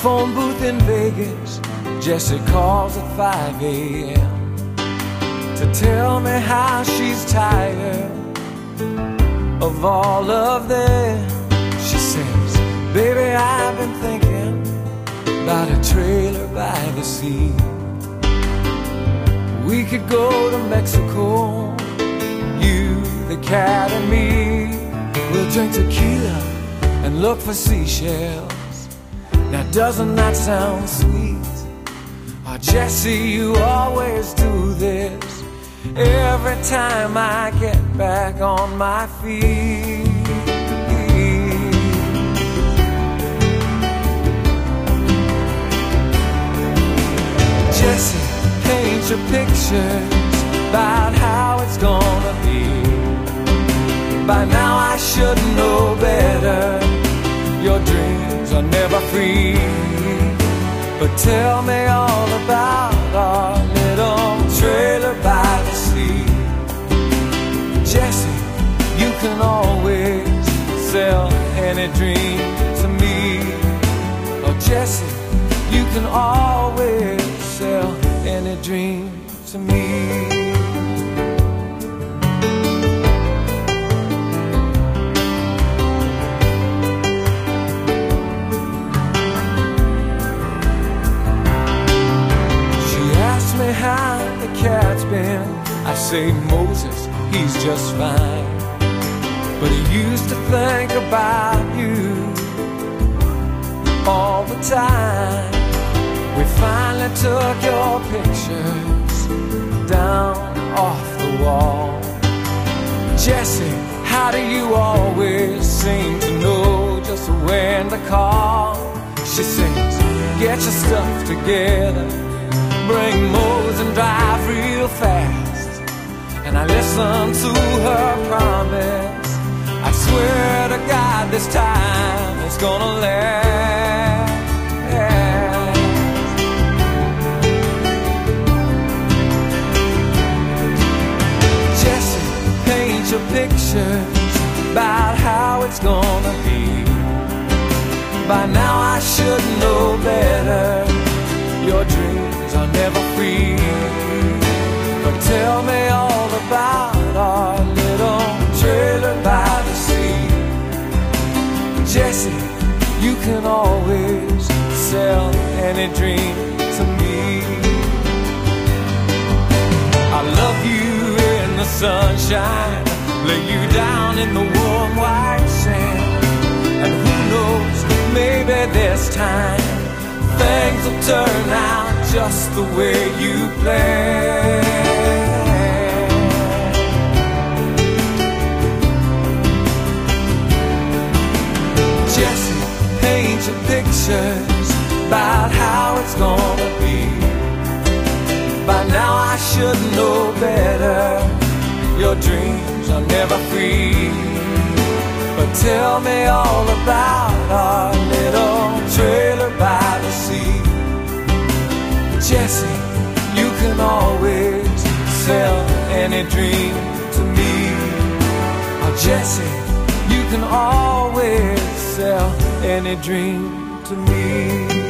phone booth in Vegas, Jessie calls at 5 a.m. to tell me how she's tired of all of them. She says, baby, I've been thinking about a trailer by the sea. We could go to Mexico, you, the cat and me. We'll drink tequila and look for seashells. Now doesn't that sound sweet? Oh, Jessie, you always do this every time I get back on my feet. Jessie, paint your pictures about how it's gonna be. By now I should know better. Your dreams are never free. But tell me all about our little trailer by the sea. Jessie, you can always sell any dream to me. Oh, Jessie, you can always sell any dream to me. How the cat's been, I say Moses, he's just fine. But he used to think about you all the time. We finally took your pictures down off the wall. Jessie, how do you always seem to know just when to call? She sings, get your stuff together, bring Mose and drive real fast. And I listen to her promise. I swear to God this time it's gonna last. Jessie, paint your pictures about how it's gonna be. By now I should know better. Your dreams are never free. But tell me all about our little trailer by the sea. Jessie, you can always sell any dream to me. I love you in the sunshine, lay you down in the warm white sand. And who knows, maybe this time things will turn out just the way you planned. Jessie, paint your pictures about how it's gonna be. By now I should know better. Your dreams are never free. But tell me all about our little trailer by the sea. Jessie, you can always sell any dream to me. Oh, Jessie, you can always sell any dream to me.